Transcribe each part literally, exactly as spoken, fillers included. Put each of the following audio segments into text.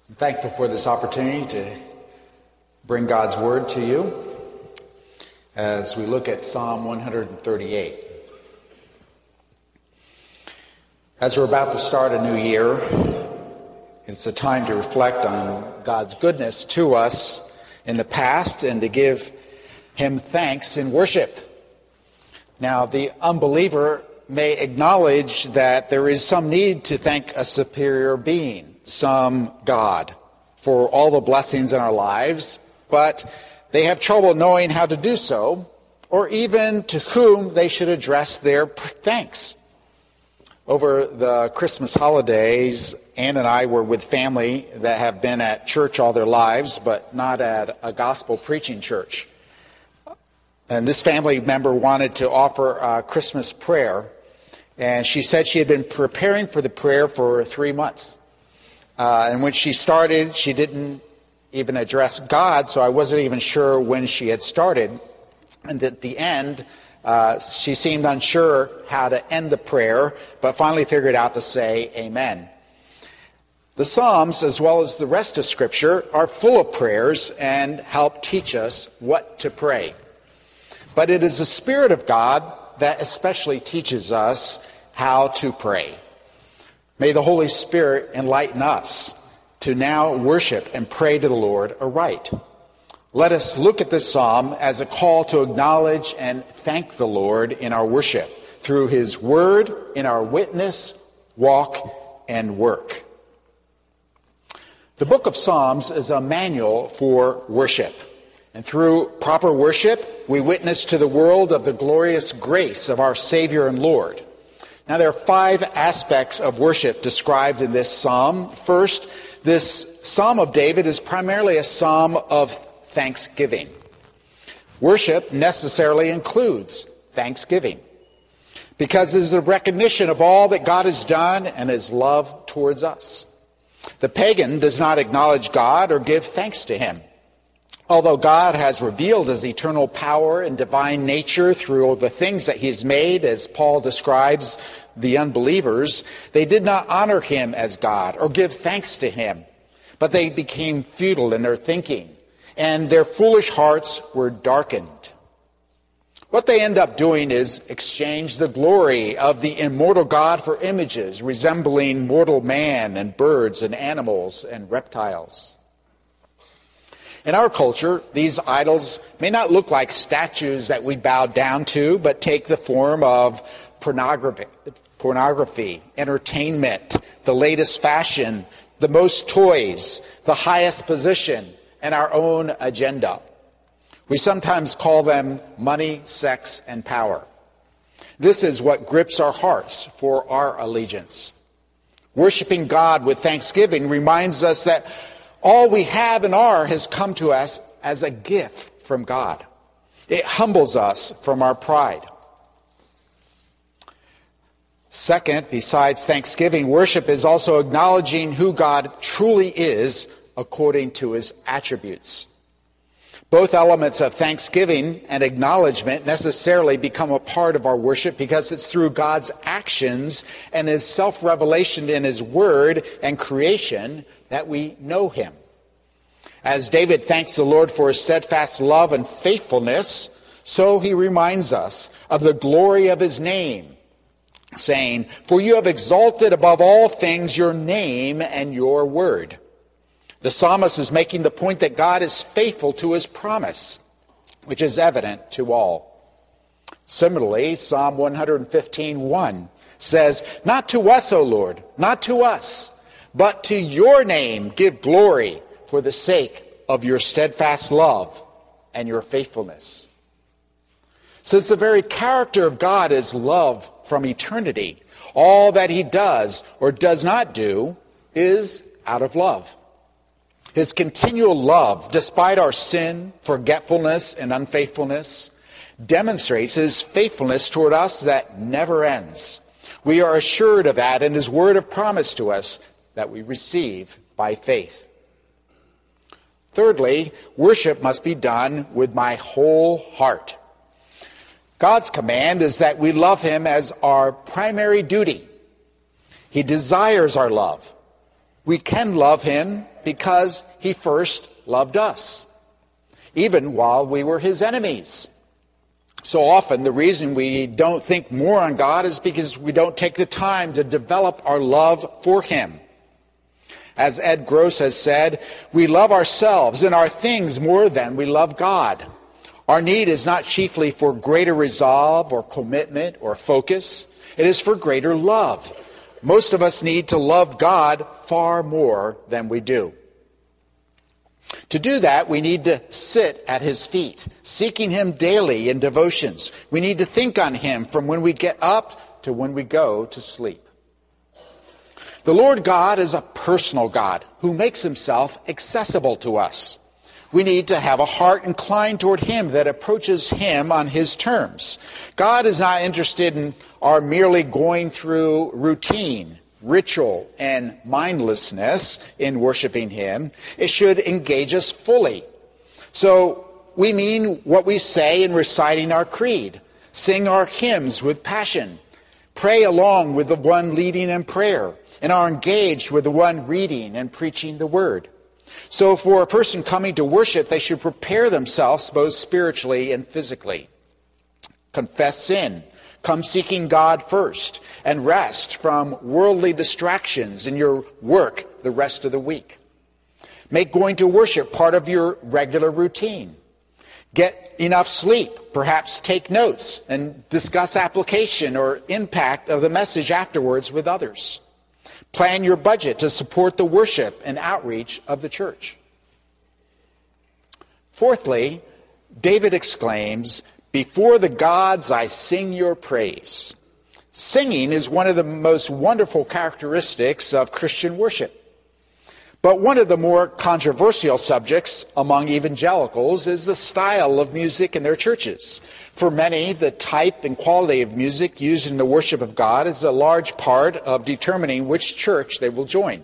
I'm thankful for this opportunity to bring God's Word to you as we look at Psalm one thirty-eight. As we're about to start a new year, it's a time to reflect on God's goodness to us in the past and to give Him thanks in worship. Now, the unbeliever may acknowledge that there is some need to thank a superior being, some God, for all the blessings in our lives, but they have trouble knowing how to do so, or even to whom they should address their thanks. Over the Christmas holidays, Ann and I were with family that have been at church all their lives, but not at a gospel preaching church. And this family member wanted to offer a Christmas prayer, and she said she had been preparing for the prayer for three months. Uh, and when she started, she didn't even address God, so I wasn't even sure when she had started. And at the end, uh, she seemed unsure how to end the prayer, but finally figured out to say amen. The Psalms, as well as the rest of Scripture, are full of prayers and help teach us what to pray. But it is the Spirit of God that especially teaches us how to pray. May the Holy Spirit enlighten us to now worship and pray to the Lord aright. Let us look at this psalm as a call to acknowledge and thank the Lord in our worship through His Word, in our witness, walk, and work. The book of Psalms is a manual for worship. And through proper worship, we witness to the world of the glorious grace of our Savior and Lord. Now, there are five aspects of worship described in this psalm. First, this Psalm of David is primarily a psalm of thanksgiving. Worship necessarily includes thanksgiving, because it is a recognition of all that God has done and His love towards us. The pagan does not acknowledge God or give thanks to Him. Although God has revealed His eternal power and divine nature through the things that He has made, as Paul describes the unbelievers, they did not honor Him as God or give thanks to Him, but they became futile in their thinking, and their foolish hearts were darkened. What they end up doing is exchange the glory of the immortal God for images resembling mortal man and birds and animals and reptiles. In our culture, these idols may not look like statues that we bow down to, but take the form of pornography, pornography, entertainment, the latest fashion, the most toys, the highest position, and our own agenda. We sometimes call them money, sex, and power. This is what grips our hearts for our allegiance. Worshiping God with thanksgiving reminds us that all we have and are has come to us as a gift from God. It humbles us from our pride. Second, besides thanksgiving, worship is also acknowledging who God truly is according to His attributes. Both elements of thanksgiving and acknowledgement necessarily become a part of our worship because it's through God's actions and His self-revelation in His Word and creation that we know Him. As David thanks the Lord for His steadfast love and faithfulness, so he reminds us of the glory of His name, saying, "For you have exalted above all things your name and your word." The psalmist is making the point that God is faithful to His promise, which is evident to all. Similarly, Psalm one fifteen one says, "Not to us, O Lord, not to us, but to your name give glory for the sake of your steadfast love and your faithfulness." Since the very character of God is love from eternity, all that He does or does not do is out of love. His continual love, despite our sin, forgetfulness, and unfaithfulness, demonstrates His faithfulness toward us that never ends. We are assured of that in His word of promise to us that we receive by faith. Thirdly, worship must be done with my whole heart. God's command is that we love Him as our primary duty. He desires our love. We can love him because he first loved us, even while we were his enemies. So often the reason we don't think more on God is because we don't take the time to develop our love for him. As Ed Gross has said, we love ourselves and our things more than we love God. Our need is not chiefly for greater resolve or commitment or focus. It is for greater love. Most of us need to love God far more than we do. To do that, we need to sit at his feet, seeking him daily in devotions. We need to think on him from when we get up to when we go to sleep. The Lord God is a personal God who makes himself accessible to us. We need to have a heart inclined toward him that approaches him on his terms. God is not interested in our merely going through routine, ritual, and mindlessness in worshiping him. It should engage us fully. So we mean what we say in reciting our creed, sing our hymns with passion, pray along with the one leading in prayer, and are engaged with the one reading and preaching the word. So for a person coming to worship, they should prepare themselves both spiritually and physically. Confess sin. Come seeking God first, and rest from worldly distractions in your work the rest of the week. Make going to worship part of your regular routine. Get enough sleep. Perhaps take notes and discuss application or impact of the message afterwards with others. Plan your budget to support the worship and outreach of the church. Fourthly, David exclaims, "Before the gods I sing your praise." Singing is one of the most wonderful characteristics of Christian worship. But one of the more controversial subjects among evangelicals is the style of music in their churches. For many, the type and quality of music used in the worship of God is a large part of determining which church they will join.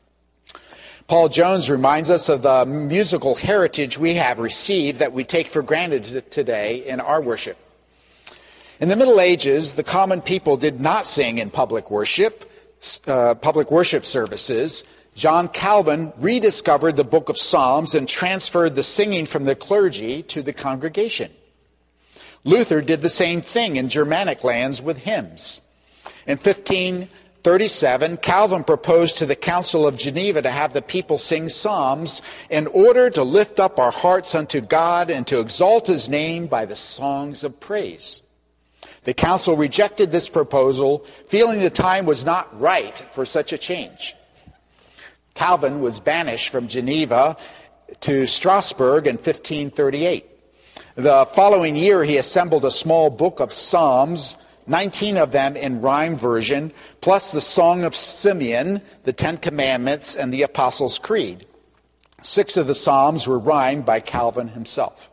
Paul Jones reminds us of the musical heritage we have received that we take for granted today in our worship. In the Middle Ages, the common people did not sing in public worship, uh, public worship services. John Calvin rediscovered the book of Psalms and transferred the singing from the clergy to the congregation. Luther did the same thing in Germanic lands with hymns. In fifteen thirty-seven, Calvin proposed to the Council of Geneva to have the people sing psalms in order to lift up our hearts unto God and to exalt his name by the songs of praise. The council rejected this proposal, feeling the time was not right for such a change. Calvin was banished from Geneva to Strasbourg in fifteen thirty-eight. The following year, he assembled a small book of psalms, nineteen of them in rhyme version, plus the Song of Simeon, the Ten Commandments, and the Apostles' Creed. Six of the psalms were rhymed by Calvin himself.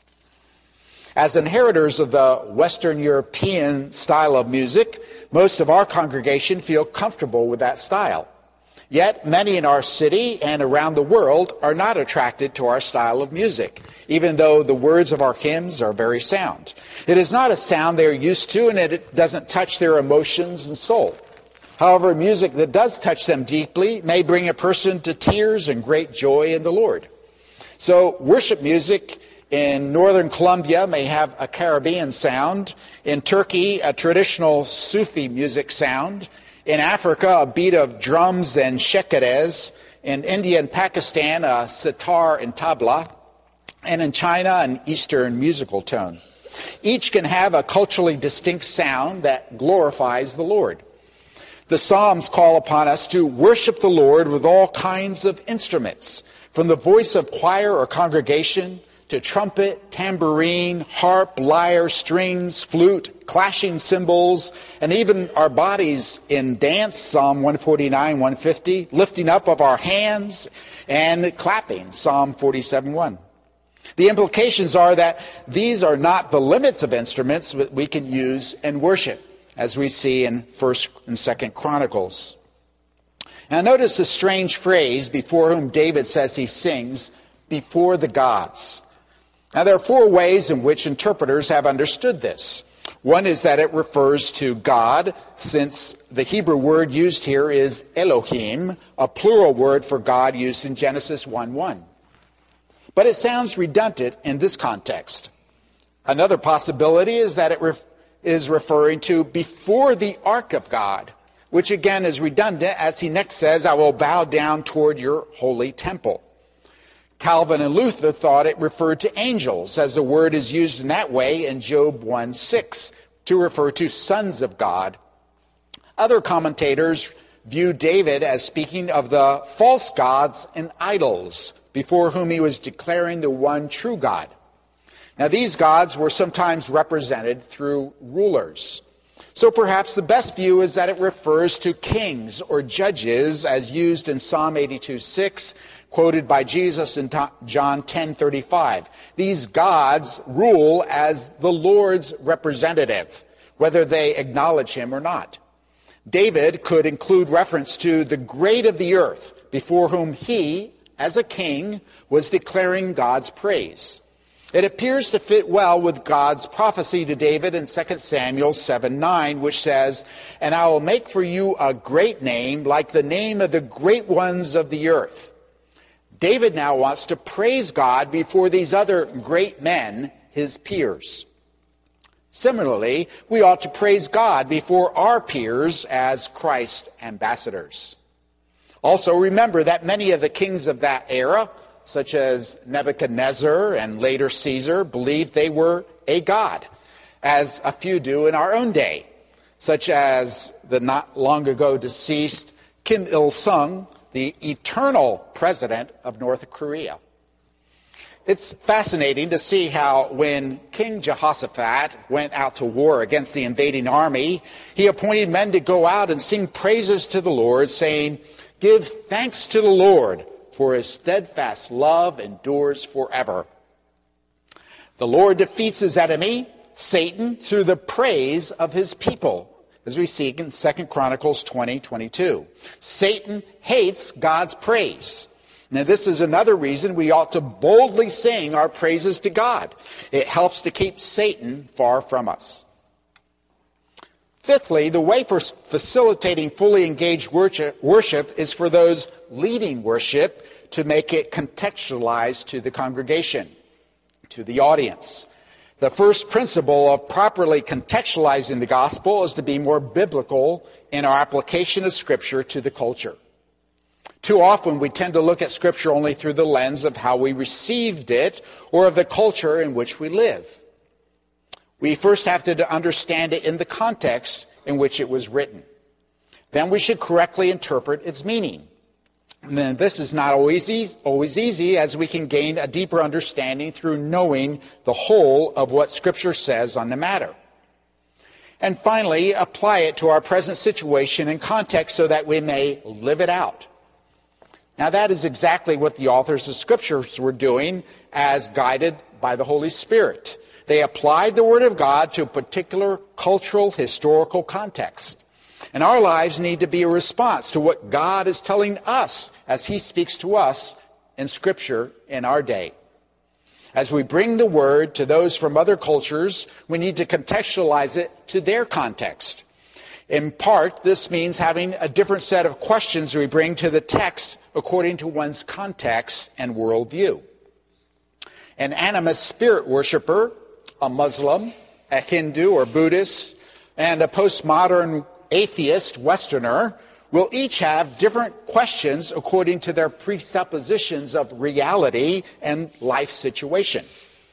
As inheritors of the Western European style of music, most of our congregation feel comfortable with that style. Yet many in our city and around the world are not attracted to our style of music, even though the words of our hymns are very sound. It is not a sound they are used to, and it doesn't touch their emotions and soul. However, music that does touch them deeply may bring a person to tears and great joy in the Lord. So worship music in northern Colombia may have a Caribbean sound, in Turkey a traditional Sufi music sound, in Africa, a beat of drums and shekeres. In India and Pakistan, a sitar and tabla. And in China, an Eastern musical tone. Each can have a culturally distinct sound that glorifies the Lord. The Psalms call upon us to worship the Lord with all kinds of instruments, from the voice of choir or congregation to trumpet, tambourine, harp, lyre, strings, flute, clashing cymbals, and even our bodies in dance, Psalm one forty-nine, one fifty, lifting up of our hands and clapping, Psalm forty-seven, one. The implications are that these are not the limits of instruments that we can use in worship, as we see in First and Second Chronicles. Now notice the strange phrase before whom David says he sings, before the gods. Now, there are four ways in which interpreters have understood this. One is that it refers to God, since the Hebrew word used here is Elohim, a plural word for God used in Genesis one one. But it sounds redundant in this context. Another possibility is that it ref- is referring to before the ark of God, which again is redundant, as he next says, I will bow down toward your holy temple. Calvin and Luther thought it referred to angels, as the word is used in that way in Job one six to refer to sons of God. Other commentators view David as speaking of the false gods and idols before whom he was declaring the one true God. Now, these gods were sometimes represented through rulers. So perhaps the best view is that it refers to kings or judges, as used in Psalm eighty-two six, quoted by Jesus in John ten thirty-five. These gods rule as the Lord's representative, whether they acknowledge him or not. David could include reference to the great of the earth, before whom he, as a king, was declaring God's praise. It appears to fit well with God's prophecy to David in Second Samuel seven nine, which says, and I will make for you a great name, like the name of the great ones of the earth. David now wants to praise God before these other great men, his peers. Similarly, we ought to praise God before our peers as Christ's ambassadors. Also, remember that many of the kings of that era, such as Nebuchadnezzar and later Caesar, believed they were a god, as a few do in our own day, such as the not long ago deceased Kim Il-sung, the eternal president of North Korea. It's fascinating to see how when King Jehoshaphat went out to war against the invading army, he appointed men to go out and sing praises to the Lord, saying, give thanks to the Lord, for his steadfast love endures forever. The Lord defeats his enemy, Satan, through the praise of his people, as we see in Second Chronicles twenty twenty-two. Satan hates God's praise. Now, this is another reason we ought to boldly sing our praises to God. It helps to keep Satan far from us. Fifthly, the way for facilitating fully engaged worship, worship is for those leading worship to make it contextualized to the congregation, to the audience. The first principle of properly contextualizing the gospel is to be more biblical in our application of Scripture to the culture. Too often we tend to look at Scripture only through the lens of how we received it or of the culture in which we live. We first have to understand it in the context in which it was written. Then we should correctly interpret its meaning. And then this is not always easy, always easy, as we can gain a deeper understanding through knowing the whole of what Scripture says on the matter. And finally, apply it to our present situation and context so that we may live it out. Now, that is exactly what the authors of Scriptures were doing as guided by the Holy Spirit. They applied the Word of God to a particular cultural, historical context. And our lives need to be a response to what God is telling us as He speaks to us in Scripture in our day. As we bring the Word to those from other cultures, we need to contextualize it to their context. In part, this means having a different set of questions we bring to the text according to one's context and worldview. An animist spirit worshiper, a Muslim, a Hindu or Buddhist, and a postmodern atheist Westerner will each have different questions according to their presuppositions of reality and life situation.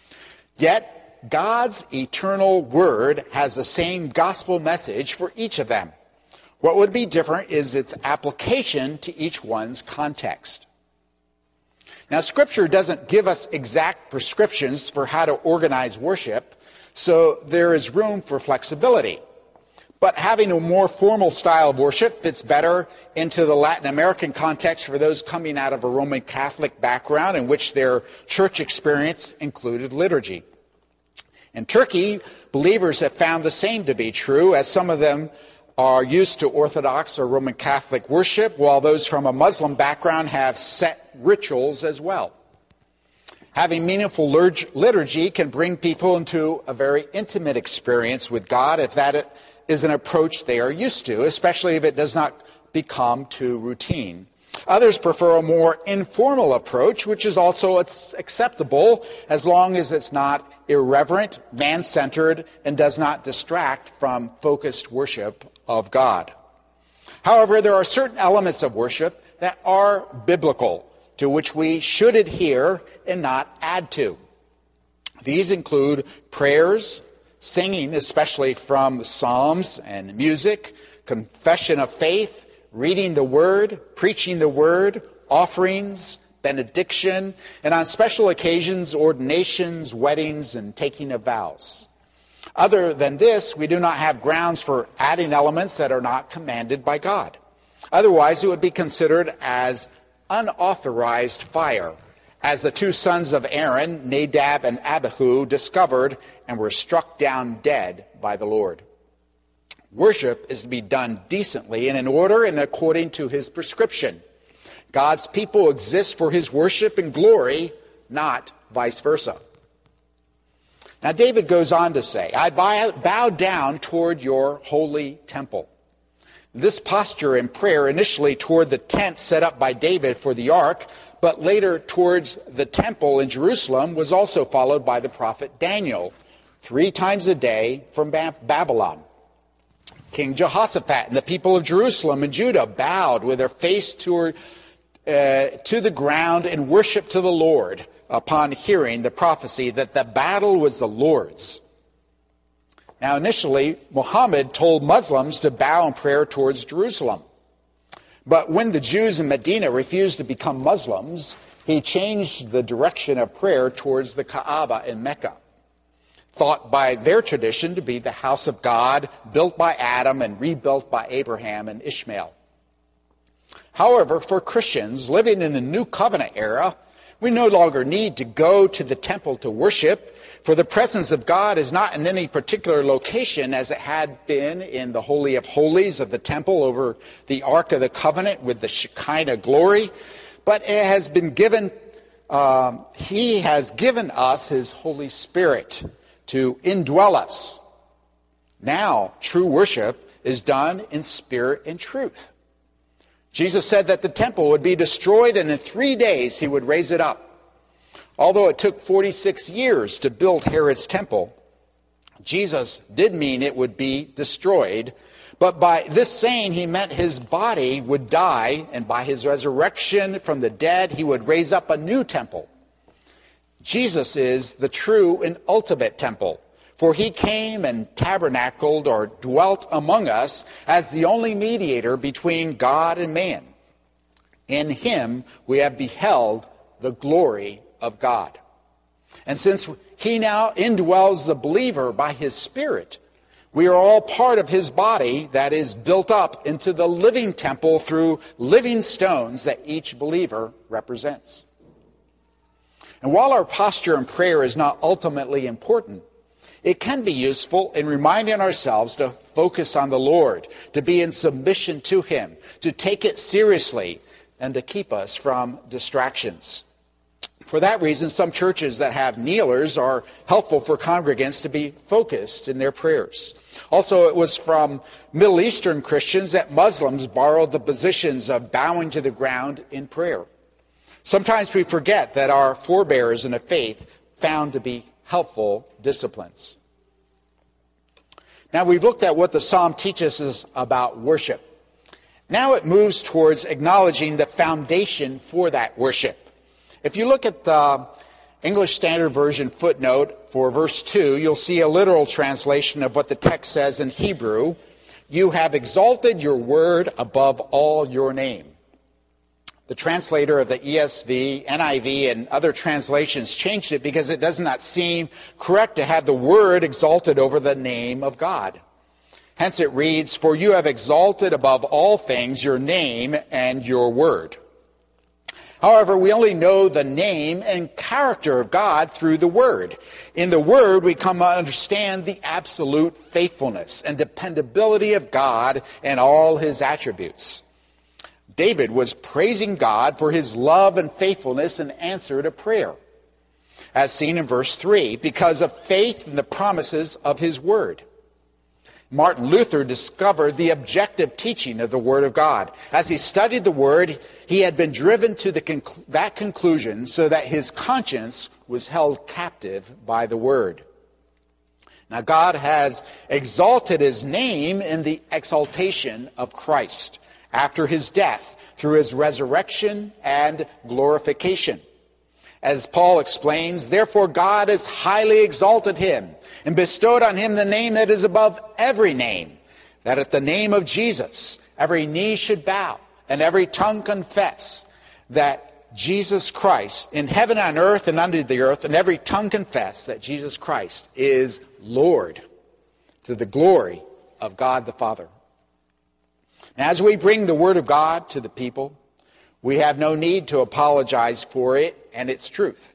Yet, God's eternal Word has the same gospel message for each of them. What would be different is its application to each one's context. Now, Scripture doesn't give us exact prescriptions for how to organize worship, so there is room for flexibility. But having a more formal style of worship fits better into the Latin American context for those coming out of a Roman Catholic background in which their church experience included liturgy. In Turkey, believers have found the same to be true, as some of them are used to Orthodox or Roman Catholic worship, while those from a Muslim background have set rituals as well. Having meaningful liturgy can bring people into a very intimate experience with God if that is an approach they are used to, especially if it does not become too routine. Others prefer a more informal approach, which is also acceptable as long as it's not irreverent, man-centered, and does not distract from focused worship of God. However, there are certain elements of worship that are biblical, to which we should adhere and not add to. These include prayers, singing, especially from psalms and music, confession of faith, reading the Word, preaching the Word, offerings, benediction, and on special occasions, ordinations, weddings, and taking of vows. Other than this, we do not have grounds for adding elements that are not commanded by God. Otherwise, it would be considered as unauthorized fire, as the two sons of Aaron, Nadab and Abihu, discovered and were struck down dead by the Lord. Worship is to be done decently and in order and according to his prescription. God's people exist for his worship and glory, not vice versa. Now, David goes on to say, I bow down toward your holy temple. This posture in prayer, initially toward the tent set up by David for the ark, but later towards the temple in Jerusalem, was also followed by the prophet Daniel, three times a day from Babylon. King Jehoshaphat and the people of Jerusalem and Judah bowed with their face toward, uh, to the ground in worship to the Lord upon hearing the prophecy that the battle was the Lord's. Now, initially, Muhammad told Muslims to bow in prayer towards Jerusalem. But when the Jews in Medina refused to become Muslims, he changed the direction of prayer towards the Kaaba in Mecca, thought by their tradition to be the house of God, built by Adam and rebuilt by Abraham and Ishmael. However, for Christians living in the New Covenant era, we no longer need to go to the temple to worship, for the presence of God is not in any particular location as it had been in the Holy of Holies of the temple over the Ark of the Covenant with the Shekinah glory, but it has been given, um, he has given us his Holy Spirit to indwell us. Now, true worship is done in spirit and truth. Jesus said that the temple would be destroyed and in three days he would raise it up. Although it took forty-six years to build Herod's temple, Jesus did mean it would be destroyed. But by this saying, he meant his body would die, and by his resurrection from the dead, he would raise up a new temple. Jesus is the true and ultimate temple, for he came and tabernacled or dwelt among us as the only mediator between God and man. In him we have beheld the glory of God. And since he now indwells the believer by his Spirit, we are all part of his body that is built up into the living temple through living stones that each believer represents. And while our posture in prayer is not ultimately important, it can be useful in reminding ourselves to focus on the Lord, to be in submission to him, to take it seriously, and to keep us from distractions. For that reason, some churches that have kneelers are helpful for congregants to be focused in their prayers. Also, it was from Middle Eastern Christians that Muslims borrowed the positions of bowing to the ground in prayer. Sometimes we forget that our forebears in the faith found to be helpful disciplines. Now, we've looked at what the psalm teaches us about worship. Now it moves towards acknowledging the foundation for that worship. If you look at the English Standard Version footnote for verse two, you'll see a literal translation of what the text says in Hebrew. You have exalted your word above all your name. The translator of the E S V, N I V, and other translations changed it because it does not seem correct to have the word exalted over the name of God. Hence it reads, for you have exalted above all things your name and your word. However, we only know the name and character of God through the Word. In the Word, we come to understand the absolute faithfulness and dependability of God and all his attributes. David was praising God for his love and faithfulness in answer to prayer. as seen in verse three, because of faith in the promises of his word. Martin Luther discovered the objective teaching of the Word of God. As he studied the Word, he had been driven to the conc- that conclusion so that his conscience was held captive by the Word. Now, God has exalted his name in the exaltation of Christ after his death through his resurrection and glorification. As Paul explains, therefore God has highly exalted him and bestowed on him the name that is above every name, that at the name of Jesus every knee should bow and every tongue confess that Jesus Christ, in heaven and earth and under the earth, and every tongue confess that Jesus Christ is Lord, to the glory of God the Father. Now, as we bring the Word of God to the people, we have no need to apologize for it and its truth.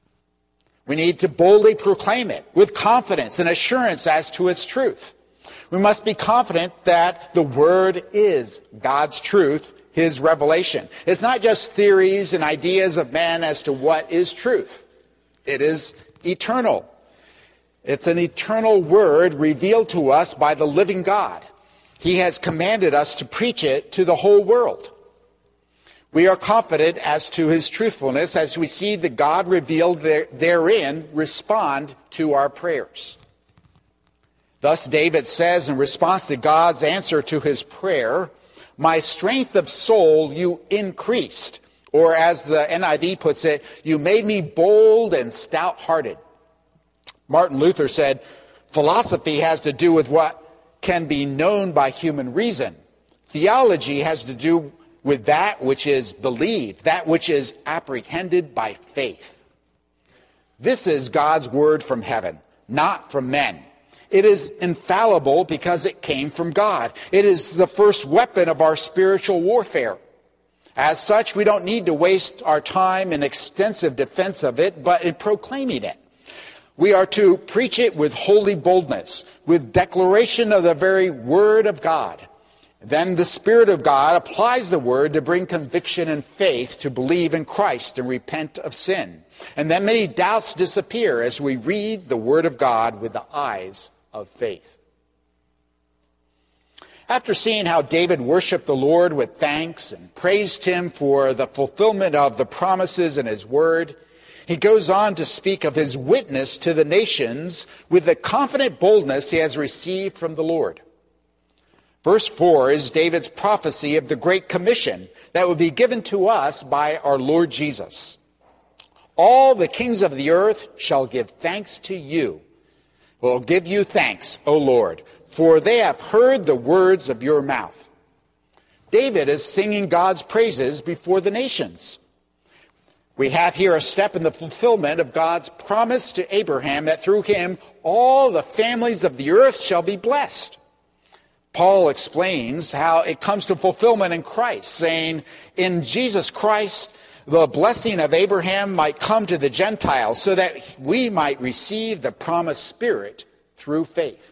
We need to boldly proclaim it with confidence and assurance as to its truth. We must be confident that the Word is God's truth, his revelation. It's not just theories and ideas of man as to what is truth. It is eternal. It's an eternal Word revealed to us by the living God. He has commanded us to preach it to the whole world. We are confident as to his truthfulness as we see the God revealed there, therein respond to our prayers. Thus David says in response to God's answer to his prayer, "My strength of soul you increased," or as the N I V puts it, "You made me bold and stout-hearted." Martin Luther said, "Philosophy has to do with what can be known by human reason. Theology has to do with that which is believed, that which is apprehended by faith." This is God's word from heaven, not from men. It is infallible because it came from God. It is the first weapon of our spiritual warfare. As such, we don't need to waste our time in extensive defense of it, but in proclaiming it. We are to preach it with holy boldness, with declaration of the very word of God. Then the Spirit of God applies the word to bring conviction and faith to believe in Christ and repent of sin. And then many doubts disappear as we read the word of God with the eyes of faith. After seeing how David worshiped the Lord with thanks and praised him for the fulfillment of the promises in his word, he goes on to speak of his witness to the nations with the confident boldness he has received from the Lord. Verse four is David's prophecy of the Great Commission that would be given to us by our Lord Jesus. "All the kings of the earth shall give thanks to you, will give you thanks, O Lord, for they have heard the words of your mouth." David is singing God's praises before the nations. We have here a step in the fulfillment of God's promise to Abraham that through him all the families of the earth shall be blessed. Paul explains how it comes to fulfillment in Christ, saying, "In Jesus Christ, the blessing of Abraham might come to the Gentiles so that we might receive the promised Spirit through faith."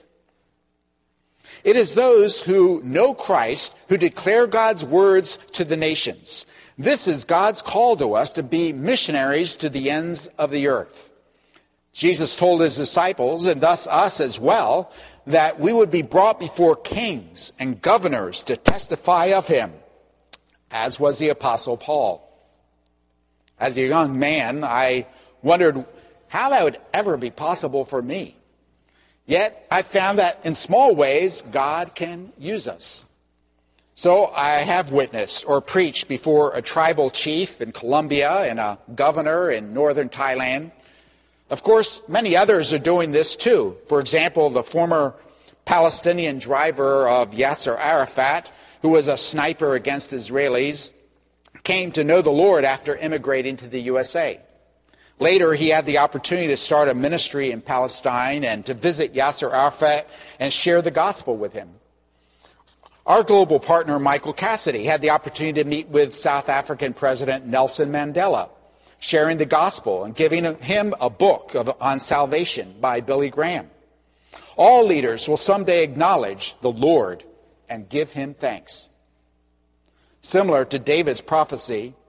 It is those who know Christ who declare God's words to the nations. This is God's call to us to be missionaries to the ends of the earth. Jesus told his disciples, and thus us as well, that we would be brought before kings and governors to testify of him, as was the Apostle Paul. As a young man, I wondered how that would ever be possible for me. Yet I found that in small ways, God can use us. So I have witnessed or preached before a tribal chief in Colombia and a governor in northern Thailand. Of course, many others are doing this too. For example, the former Palestinian driver of Yasser Arafat, who was a sniper against Israelis, came to know the Lord after immigrating to the U S A. Later, he had the opportunity to start a ministry in Palestine and to visit Yasser Arafat and share the gospel with him. Our global partner, Michael Cassidy, had the opportunity to meet with South African President Nelson Mandela, sharing the gospel and giving him a book of, on salvation by Billy Graham. All leaders will someday acknowledge the Lord and give him thanks. Similar to David's prophecy,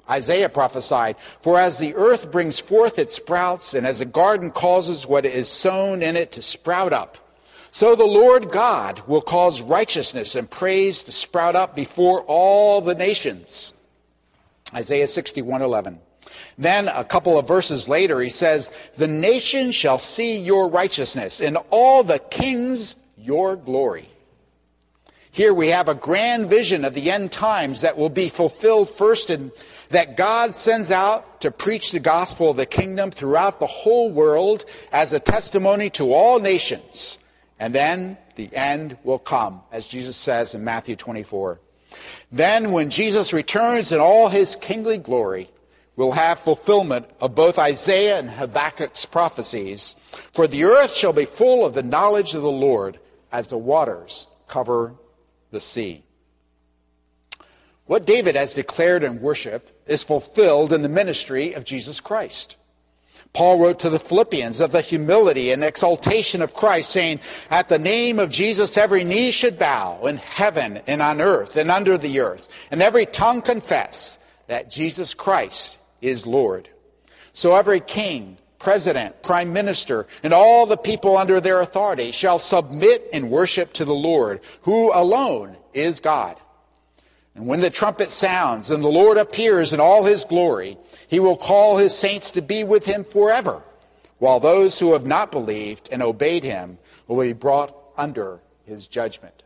Isaiah prophesied, "For as the earth brings forth its sprouts, and as the garden causes what is sown in it to sprout up, so the Lord God will cause righteousness and praise to sprout up before all the nations." Isaiah sixty-one eleven. Then a couple of verses later he says, "The nations shall see your righteousness, and all the kings your glory." Here we have a grand vision of the end times that will be fulfilled first, and that God sends out to preach the gospel of the kingdom throughout the whole world as a testimony to all nations. And then the end will come, as Jesus says in Matthew twenty-four. Then when Jesus returns in all his kingly glory, we'll have fulfillment of both Isaiah and Habakkuk's prophecies. For the earth shall be full of the knowledge of the Lord as the waters cover the sea. What David has declared in worship is fulfilled in the ministry of Jesus Christ. Paul wrote to the Philippians of the humility and exaltation of Christ, saying, "At the name of Jesus every knee should bow in heaven and on earth and under the earth, and every tongue confess that Jesus Christ is Lord." So every king, president, prime minister, and all the people under their authority shall submit in worship to the Lord, who alone is God. And when the trumpet sounds and the Lord appears in all his glory, he will call his saints to be with him forever, while those who have not believed and obeyed him will be brought under his judgment.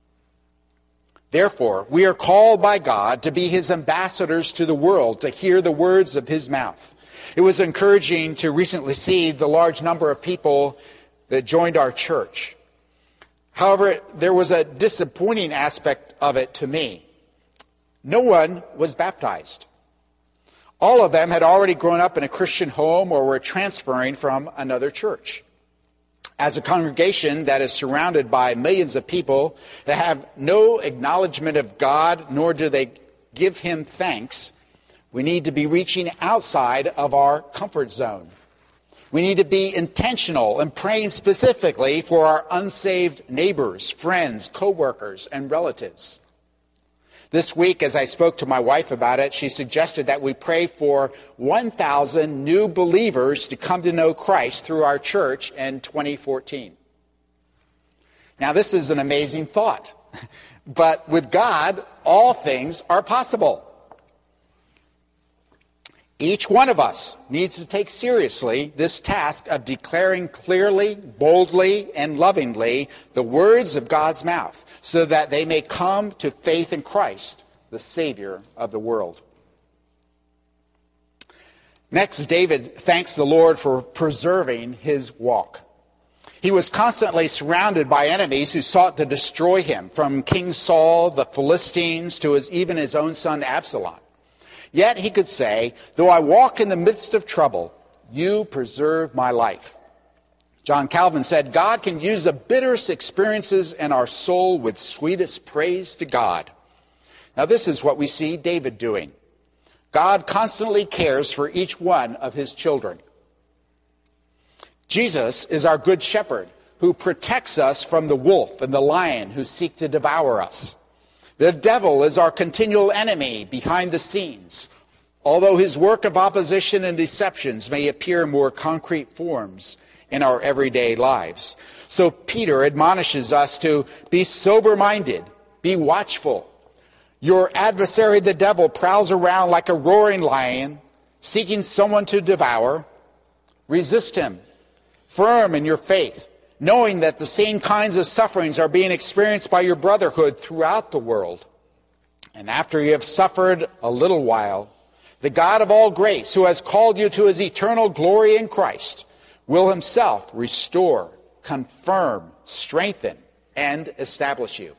Therefore, we are called by God to be his ambassadors to the world, to hear the words of his mouth. It was encouraging to recently see the large number of people that joined our church. However, there was a disappointing aspect of it to me. No one was baptized. All of them had already grown up in a Christian home or were transferring from another church. As a congregation that is surrounded by millions of people that have no acknowledgement of God, nor do they give him thanks, we need to be reaching outside of our comfort zone. We need to be intentional and praying specifically for our unsaved neighbors, friends, co-workers, and relatives. This week, as I spoke to my wife about it, she suggested that we pray for one thousand new believers to come to know Christ through our church in twenty fourteen. Now, this is an amazing thought, but with God, all things are possible. Each one of us needs to take seriously this task of declaring clearly, boldly, and lovingly the words of God's mouth, so that they may come to faith in Christ, the Savior of the world. Next, David thanks the Lord for preserving his walk. He was constantly surrounded by enemies who sought to destroy him, from King Saul, the Philistines, to his, even his own son Absalom. Yet he could say, "Though I walk in the midst of trouble, you preserve my life." John Calvin said, "God can use the bitterest experiences in our soul with sweetest praise to God." Now this is what we see David doing. God constantly cares for each one of his children. Jesus is our good shepherd who protects us from the wolf and the lion who seek to devour us. The devil is our continual enemy behind the scenes, although his work of opposition and deceptions may appear in more concrete forms in our everyday lives. So Peter admonishes us to be sober-minded, be watchful. Your adversary, the devil, prowls around like a roaring lion, seeking someone to devour. Resist him, firm in your faith, knowing that the same kinds of sufferings are being experienced by your brotherhood throughout the world. And after you have suffered a little while, the God of all grace, who has called you to his eternal glory in Christ, will himself restore, confirm, strengthen, and establish you.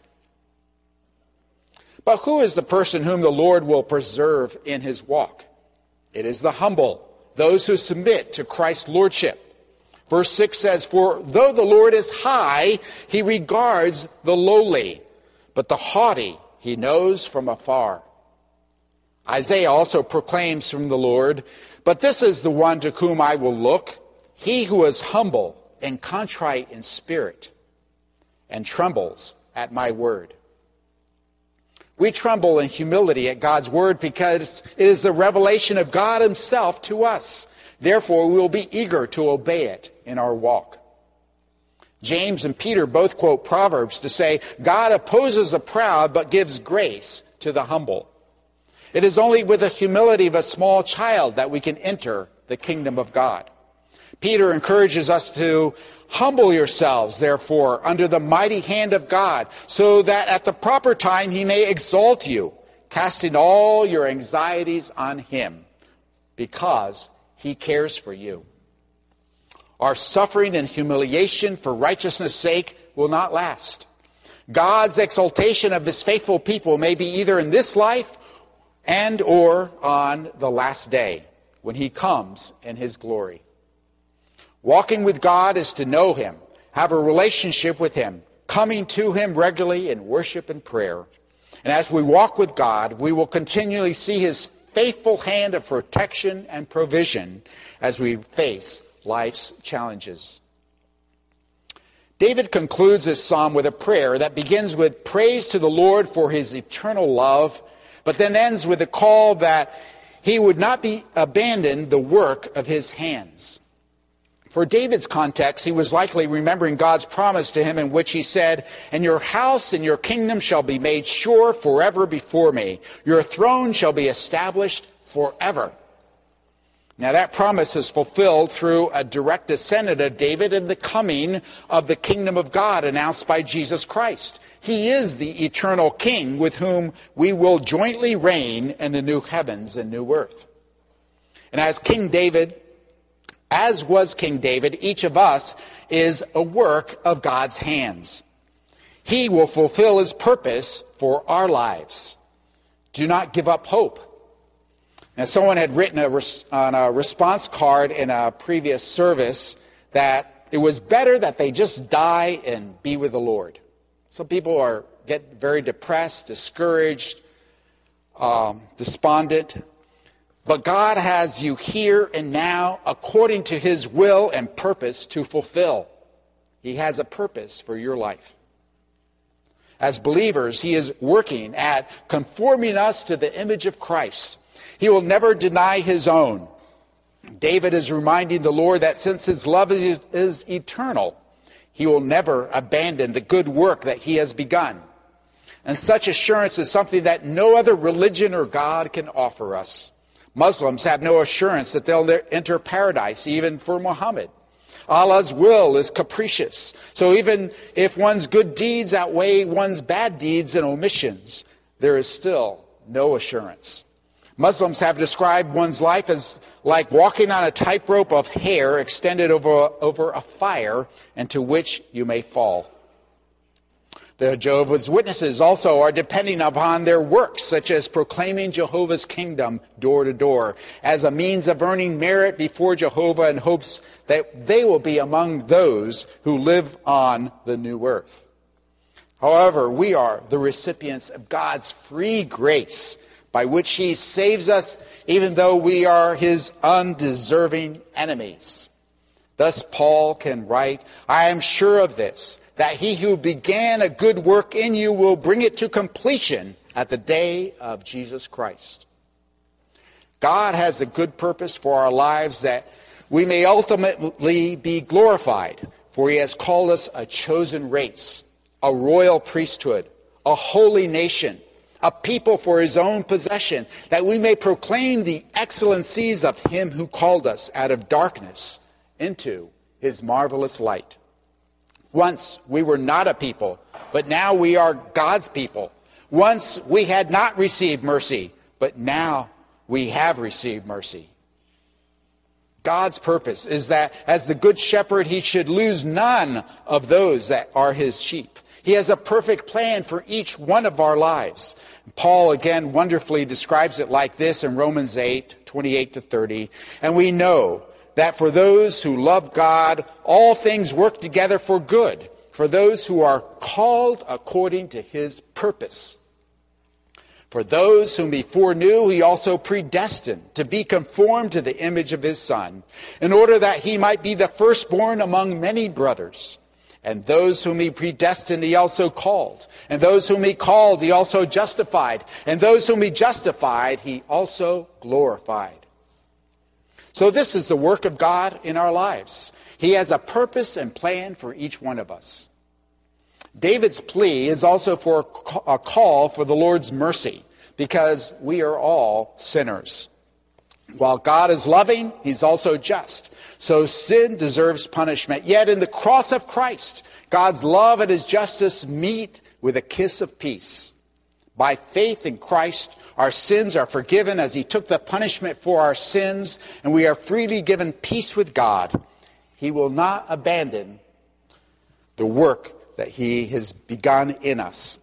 But who is the person whom the Lord will preserve in his walk? It is the humble, those who submit to Christ's lordship. Verse six says, "For though the Lord is high, he regards the lowly, but the haughty he knows from afar." Isaiah also proclaims from the Lord, "But this is the one to whom I will look, he who is humble and contrite in spirit, and trembles at my word." We tremble in humility at God's word because it is the revelation of God himself to us. Therefore, we will be eager to obey it in our walk. James and Peter both quote Proverbs to say, God opposes the proud but gives grace to the humble. It is only with the humility of a small child that we can enter the kingdom of God. Peter encourages us to humble yourselves, therefore, under the mighty hand of God, so that at the proper time he may exalt you, casting all your anxieties on him, because he cares for you. Our suffering and humiliation for righteousness' sake will not last. God's exaltation of his faithful people may be either in this life and or on the last day, when he comes in his glory. Walking with God is to know him, have a relationship with him, coming to him regularly in worship and prayer. And as we walk with God, we will continually see his faithful hand of protection and provision as we face life's challenges. David concludes this psalm with a prayer that begins with praise to the Lord for his eternal love, but then ends with a call that he would not be abandon the work of his hands. For David's context, he was likely remembering God's promise to him in which he said, "And your house and your kingdom shall be made sure forever before me. Your throne shall be established forever." Now that promise is fulfilled through a direct descendant of David and the coming of the kingdom of God announced by Jesus Christ. He is the eternal King with whom we will jointly reign in the new heavens and new earth. And as King David As was King David, each of us is a work of God's hands. He will fulfill his purpose for our lives. Do not give up hope. Now, someone had written a res- on a response card in a previous service that it was better that they just die and be with the Lord. Some people are get very depressed, discouraged, um, despondent. But God has you here and now according to his will and purpose to fulfill. He has a purpose for your life. As believers, he is working at conforming us to the image of Christ. He will never deny his own. David is reminding the Lord that since his love is, is eternal, he will never abandon the good work that he has begun. And such assurance is something that no other religion or God can offer us. Muslims have no assurance that they'll enter paradise, even for Muhammad. Allah's will is capricious. So even if one's good deeds outweigh one's bad deeds and omissions, there is still no assurance. Muslims have described one's life as like walking on a tightrope of hair extended over, over a fire into which you may fall. The Jehovah's Witnesses also are depending upon their works, such as proclaiming Jehovah's kingdom door to door, as a means of earning merit before Jehovah in hopes that they will be among those who live on the new earth. However, we are the recipients of God's free grace, by which he saves us even though we are his undeserving enemies. Thus Paul can write, "I am sure of this, that he who began a good work in you will bring it to completion at the day of Jesus Christ." God has a good purpose for our lives that we may ultimately be glorified, for he has called us a chosen race, a royal priesthood, a holy nation, a people for his own possession, that we may proclaim the excellencies of him who called us out of darkness into his marvelous light. Once we were not a people, but now we are God's people. Once we had not received mercy, but now we have received mercy. God's purpose is that as the good shepherd, he should lose none of those that are his sheep. He has a perfect plan for each one of our lives. Paul again wonderfully describes it like this in Romans eight, twenty-eight to thirty. And we know that for those who love God, all things work together for good, for those who are called according to his purpose. For those whom he foreknew, he also predestined to be conformed to the image of his Son, in order that he might be the firstborn among many brothers. And those whom he predestined, he also called. And those whom he called, he also justified. And those whom he justified, he also glorified. So this is the work of God in our lives. He has a purpose and plan for each one of us. David's plea is also for a call for the Lord's mercy, because we are all sinners. While God is loving, he's also just. So sin deserves punishment. Yet in the cross of Christ, God's love and his justice meet with a kiss of peace. By faith in Christ, our sins are forgiven as he took the punishment for our sins, and we are freely given peace with God. He will not abandon the work that he has begun in us.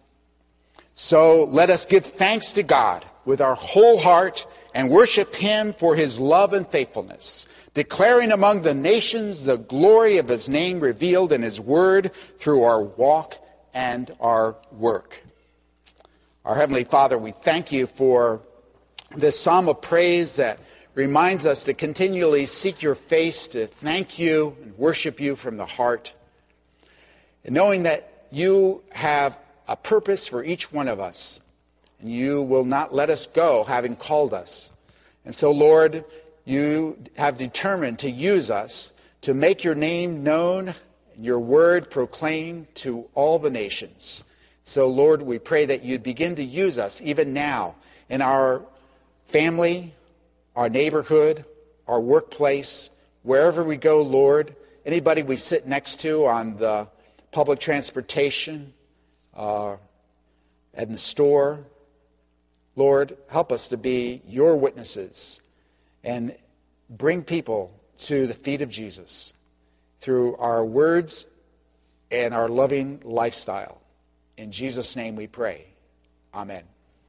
So let us give thanks to God with our whole heart and worship him for his love and faithfulness, declaring among the nations the glory of his name revealed in his word through our walk and our work. Our Heavenly Father, we thank you for this psalm of praise that reminds us to continually seek your face, to thank you and worship you from the heart, and knowing that you have a purpose for each one of us, and you will not let us go having called us. And so, Lord, you have determined to use us to make your name known and your word proclaimed to all the nations. So, Lord, we pray that you'd begin to use us even now in our family, our neighborhood, our workplace, wherever we go, Lord. Anybody we sit next to on the public transportation, uh, at the store. Lord, help us to be your witnesses and bring people to the feet of Jesus through our words and our loving lifestyle. In Jesus' name we pray. Amen.